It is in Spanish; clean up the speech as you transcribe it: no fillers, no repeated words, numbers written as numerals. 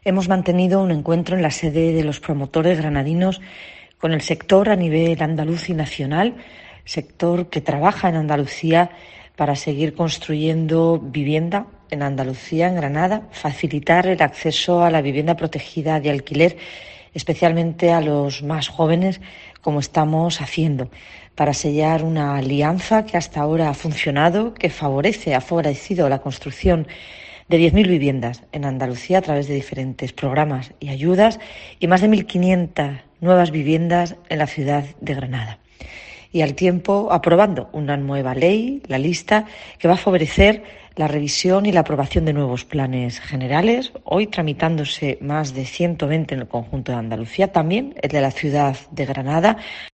Hemos mantenido un encuentro en la sede de los promotores granadinos con el sector a nivel andaluz y nacional, sector que trabaja en Andalucía para seguir construyendo vivienda en Andalucía, en Granada, facilitar el acceso a la vivienda protegida de alquiler, especialmente a los más jóvenes, como estamos haciendo, para sellar una alianza que hasta ahora ha funcionado, que ha favorecido la construcción de 10.000 viviendas en Andalucía a través de diferentes programas y ayudas y más de 1.500 nuevas viviendas en la ciudad de Granada. Y al tiempo aprobando una nueva ley, la lista, que va a favorecer la revisión y la aprobación de nuevos planes generales, hoy tramitándose más de 120 en el conjunto de Andalucía, también el de la ciudad de Granada,